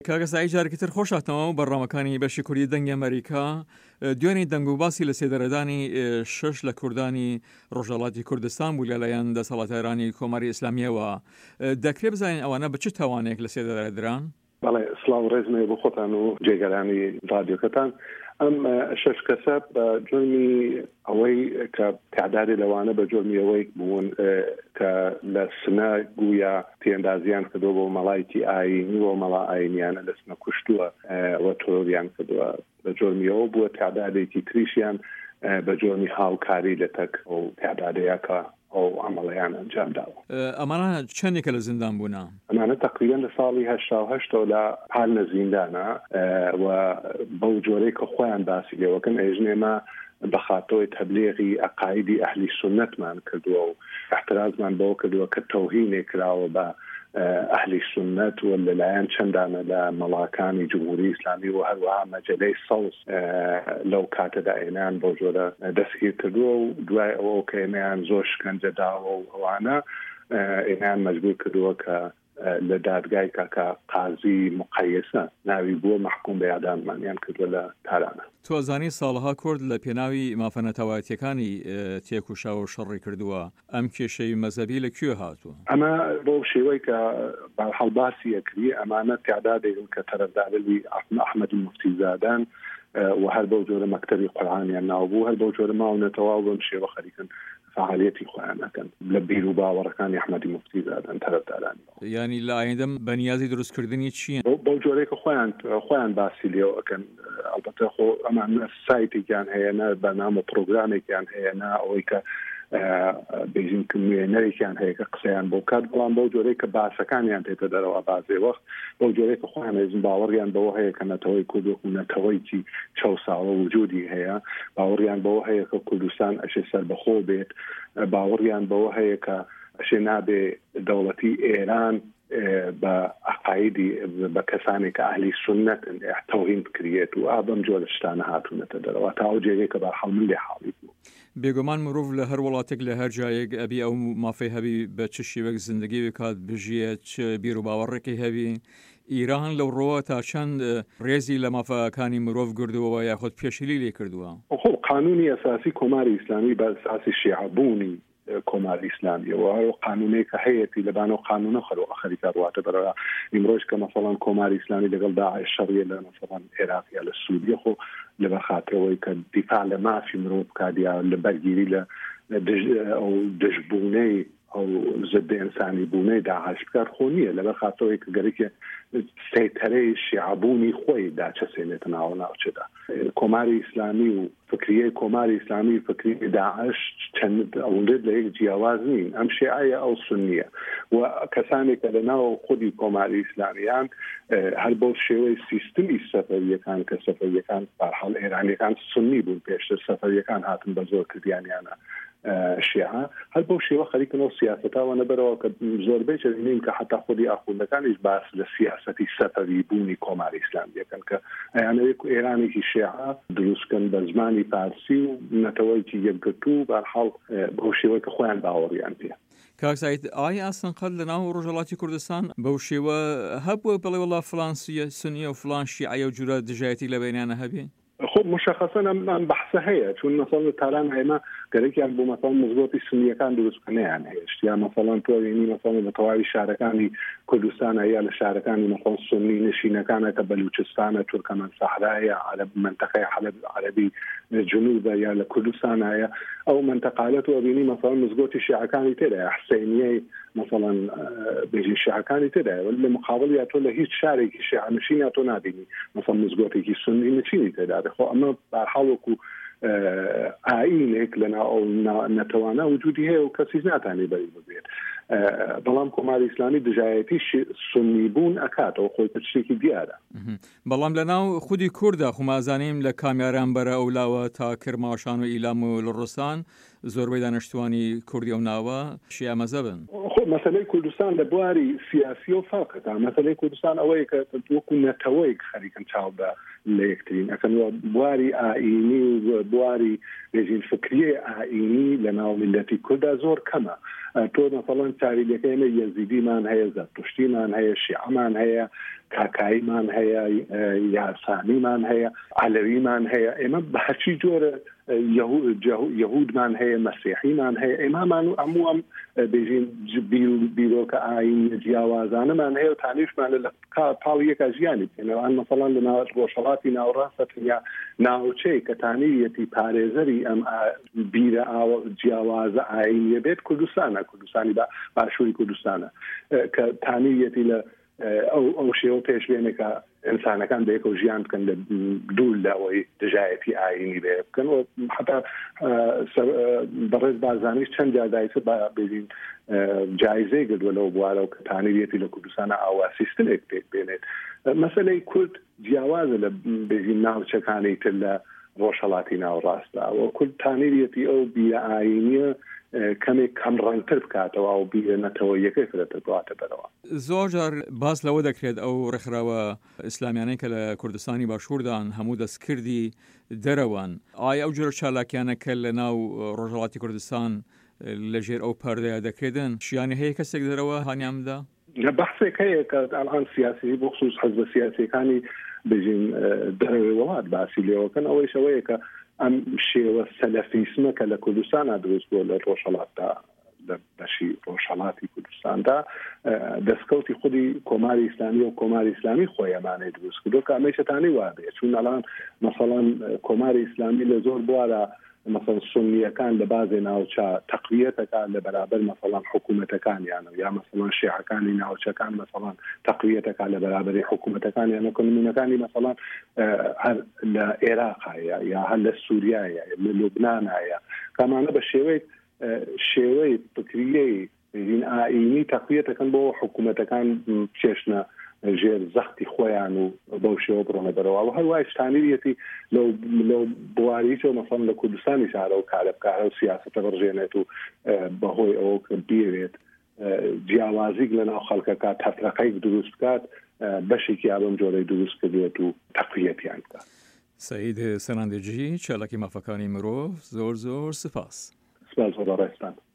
کاکە سعید جارێکتر خۆشاتەوە بەڕامەکانی بەشی کوردی دەنگی ئەمریکا دوێنێ دەنگ و باسی لە سێدەرەدانی شش لە کوردانی ڕۆژهەڵاتی کوردستان بوو لەلایەن دەسەڵاتدارانی کۆماری ئیسلامیەوە دەکرێت بزانین ئەوانە بە چ تاوانێک لە سێدەرەدران؟ بەڵێ سڵاو ڕێزمێ بۆ خۆتان و جێگەرانی رادیۆکەتان ئەم شش کەسە بە جۆرمی ئەوەی کە تعدادی لەوانە بە جۆرمی ئەوەی بوون کە لە سنە گویا تێندازیان کردووە بۆ مەڵایکی ئاینی و مەڵا ئاینیانە لە سنە کوشتووە وە تۆریان کردووە بە جۆرمیەوە بووە تعدادێکی تریشیان بە جۆرمی هاوکاری لە تەک و تعدادەیەکە ئەو ئەمەڵیان ئەنجام داوە. ئەمانە چەندێکە لە زیندان بوونا؟ ئەمانە تقریبا لە ساڵی 1970 لە حالە زیندانە و بەو جۆرەی کە خۆیان باسی لێوەکەن ئێژنێمە بەخاتەوەی تەبلیغی عقایدی ئەهلی سنەتمان کردووە و احترازمان بەوە کردووە کە تەوهینێک کراوە بە ئەهلی سنەت و لەلایەن چەندانە لە مەڵاکانی جمهوری ئیسلامی و هەروەها مەجەلەی سەوز لەو کاتەدا ئێنان بۆ جۆرە دەستگیر کردووە و دوای ئەوە کە ئێنیان زۆر شکنجە داوە و ئەوانە ئێنیان مەجبور کردووە کە لە دادگای کاکە قازی مقەیسە ناوی بووە محکوم بە ئیعداممانیان کردووە لە تارانە. تۆزانی ساڵها کورد لە پێناوی مافەنەتەوایەتیەکانی تێکوشا و شەڕی کردووە ئەم کێشەی مەزەبی لەکوێ هاتووە؟ ئەمە بۆ شێوەی کە هەڵباسی یەکری ئەمانە تعدادێکن کە تەرەفدارەی ئەحمەد موفتیزادان و هەر بەو جۆرە مەکتەبی قورئانیان ناوبوو هەر بەو جۆرە ماونەتەوا و بەم شێوە خەریکن فعالیتی خۆیان نەکەن لە بیر و باوەڕەکانی ئەحمەدی موفتیزادان تەرەفدارانی. یعنی لە ئایندە بەنیازی دروستکردنی چییە؟ بەو جۆرەی کە خۆیان باسی لێەوە ئەکەن ئەلبەتە خۆ ئەمان سایتێکیان هەیەنە بەنامە پرۆگرامێکیان هەیەنە ئەوەی کە بێژین نوێنەرێکیان هەیە کە قسەیان بۆ کات بەڵام بەو جۆرەی کە باسەکانیان تێتە دەرەوە بازێ وەخت بەو جۆرەی کە خۆیان هێزن باوەڕیان بەوە هەیە کە نەتەوەی کورد و نەتەوەیکی چەو ساڵە وجودی هەیە باوەڕیان بەوە هەیە کە کوردستان ئەشێ سەربەخۆ بێت باوەڕیان بەوە هەیە کە ئەشێ نابێ دەوڵەتی ئێران بە عقایدی بە کەسانێک کە ئەهلی سنەتن تەوهین بکرێت و ئابەم جۆرە شتانە هاتوونەتە دەرەوە تا ئەو جێگەی کە بەرحەڵ من لێ حاڵی بوو. بێگومان مرۆڤ لە هەر وڵاتێک لە هەر جایەک ئەبی ئەو مافەی هەبی بە چ شێوەیەک زندگی بکات بژیە چ بیر و باوەڕێکی هەبی. ئیران لەو ڕۆوە تا چەند ڕێزی لە مافەکانی مرۆڤ گردووە یاخود پێشیلی لێ کردووە؟ خۆ قانونی ئەساسی کۆماری ئیسلامی بە ئەساسی شیعەبوونی کۆماری ئیسلامیەوە و قانونێک کە هەیەی لەبانەوە قانونە خەریکە ڕواتە بەرەوە ئیمڕۆژ کە مەسەڵەن کۆماری ئیسلامی لەگەڵ داعش شەڕیە لە مەسەڵەن عێراقیا لە سوودیە خۆ لەبەر خاترەوەی کە دیفاع لە مافی مرۆڤ بکاتیا لە بەرگیری لە ئەو دژبوونەی ئەو ضد ئینسانی بوونەی داعش بکات خۆ نییە لەبەر خاترەوەی کە گەرەکی سەیتەرەی شیعەبوونی خۆی داچەسێنێتە ناوچەدا. کۆماری ئیسلامی و فکریە کۆماری ئیسلامی فکری داعش چەند ئەوندێت لە یەک جیاواز نین ئەم شیعەیە ئەو سنیە و کەسانێکە لە ناو خودی کۆماری ئیسلامیان هەر بۆ شێوەی سیستمی سەفەریەکان کە سەفەریەکان بەرحەڵ ئێرانیەکان سنی بوون پێشتر سەفەریەکان هاتن بە زۆر کردیانیانە شیعە هەر بۆ شێوە خەریکەوە سیاسەتاوە نەبەرەوە کە زۆربەی چەزینین کە حتا خودی ئاخوندەکانیش باس لە سیاسەتی سەفەری بوونی کۆماری ئیسلامی دەکەن کە ئەیانەوەی ئێرانێکی شیعە دروستکەن بە زمانی فارسی و نەتەوەیکی یەکگرتوو بەرحەڵ بۆ شێوەی کە خۆیان باوەڕیان پێ. کاک سعید ئایا ئاسنقەت لە ناو ڕۆژهەڵاتی کوردستان بەو شێوە هەبووە بڵێ وەڵا فڵان سنیە و فڵان شیعە و جورە دژایەتی لە بینیانە هەبێ؟ خب مشخصا ئەم بەحسە هەیە چون مەسەڵەن تاران هەیەمە گەرەکیان بۆ مەسەڵەن مزگەوتی سنیەکان دروستکردنیان هەیەشت یا مەسەڵەن تۆڕینی مەسەڵەن بە تەواوی شارەکانی کوردستانە یا لە شارەکانی مەسەڵەن سنی نشینەکانە کە بەلوچستانە تورکەمان سەحرایە منتەقەی حەلەب عەرەبی جنوبە یا لە کوردستانایە ئەو منتەقالەت و ئەبینی مەسەڵەن مزگەوتی شیعەکانی تێدایە حسینیەی مەسەڵەن بێژی شیعەکانی تێدایە لە مقابل یا تۆ لە هیچ شارێکی شیعە نشینە تۆ نابینی مەسەڵەن مزگەوتێکی سنی نشینی تێدا خۆ ئەمە بەرحەڵ ئاینێک لە نەتەوانە وجودی هەیە و کەسیش ناتوانێت بەری ببێت بەڵام کۆماری ئیسلامی دژایەتی سنی بوون ئەکاتەوە خۆی شتێکی دیارە. بەڵام لە ناو خودی کووردا خومازانیم لە کامیاران بەرە ئەولاوە تا کرماشان و ئیلام و لڕستان زۆربەی دانیشتوانی کوردی ئەو ناوە شیعە مەزهبن. مەسەلەی کوردستان لە بواری سیاسی و فەرقەکە مەسەلەی کوردستان ئەوەیە کە وەکو نەتەوەیەک خەریکن چاودا لە یەکترین ئەکەن بواری ئاینی و بواری بێژین فکریە ئاینی لە ناو میلەتی کووردا زۆر کەمە تۆ مثلا تاریخەکەمە یەزیدیمان هەیە زەرتشتیمان هەیە شیعەمان هەیە کاکاییمان هەیە یاسانیمان هەیە عەلەویمان هەیە ئێمە بەهەرچی جۆرە یەهودمان هەیە مەسیحیمان هەیە ئێمامان و هەموو ئەم بێژین بیرۆکە ئاینی جیاوازانەمان هەیە و تانیشمان لە پاڵ یەکە ژیانی بکەنەوەیان مثلا لە ڕۆژهەڵاتی ناوەڕاستە یا ناوچەی کە تانیەتی پارێزەری ئەم بیرە جیاوازە ئاینیە بێت کوردستانی باشووری کوردستانە کە تانیەتی لە ئەو شێوە پێشبێنێکە ئینسانەکان بەیەکە و ژیان بکەن لە دوور لەوەی دژایەتی ئاینی بێ بکەن و حتا بەڕێز بارزانیش چەند جادایسە بێژین جایزەی گردووە لەو بوارە و کە تانیەتی لە کوردستانە ئاواسیستنێک پێک بێنێت مەسەلەی کورد جیاوازە لە بێژین ناوچەکانی تر لە ڕۆژهەڵاتی ناوەڕاستە و کورد تانیەتی ئەو بیرە ئاینیە کەمێک کەم ڕەنگتر بکاتەوە و بیرەنەتەوە یەکەی فرەتر بڵاتە بەرەوە زۆر جار باس لەوە دەکرێت ئەو ڕێکخراوە ئیسلامیانەی کە لە کوردستانی باشووردان هەموو دەستکردی دەرەوەن ئایا ئەو جۆرە چالاکیانە کە لە ناو ڕۆژهەڵاتی کوردستان لەژێر ئەو پەردەیە دەکرێتن شیانی هەیە کەسێک دەرەوە هانیامدا بەحسێک هەیە کە ئەڵان سیاسی بۆ خصوص حەزبە سیاسیەکانی بژین دەرەوەی وڵات باسی لێوەکەن ئەوەی شەوەیە کە ئەم شێوە سەلەفیسمە کە لە کوردستانە دروست بووە لە ڕۆژهەڵاتدا لە بەشی ڕۆژهەڵاتی کوردستاندا دەستکەوتی خودی کۆماری ئیسلامی و کۆماری ئیسلامی خۆیەمانەی دروست کردو کە ئەمەیشەتانی وابێ چون ئەڵان مەسەڵەن کۆماری ئیسلامی لە زۆر بوارە مثلا سنیەکان لە بازێ ناوچە تەقویەتەکان لە بەرابەر مثلا حکوومەتەکانیانە یا مثلا شیعەکانی ناوچەکان مثلا تەقویەتەکان لە بەرابەری حکوومەتەکانیانە کۆمونەکانی مثلا هەر لە عێراقایە یا هەر لە سووریایە لە لوبنانایە کەمانە بە شێوەی فکریەی ئاینی تەقویەتەکان بۆ حکوومەتەکان چێشنە ژێر زەختی خۆیان و بەو شێوە بڕۆنە بەرەوە و هەروای شتانیەتی لەو بواریچەوە مەفەن لە کوردستانی شارە و کارە بکارە و سیاسەتە بڕژێنێت و بەهۆی ئەوە کە بێوێت جیاوازیک لە ناو خەڵکەکە تەفرەقەیەک دروست بکات بەشێکی ئابم جۆرەی دروست کردوێت و تەقویەتیان بکات. سەعید سەرانجی چالاکی مافەکانی مرۆڤ زۆر سپاس. سپاس بۆ ڕێستان.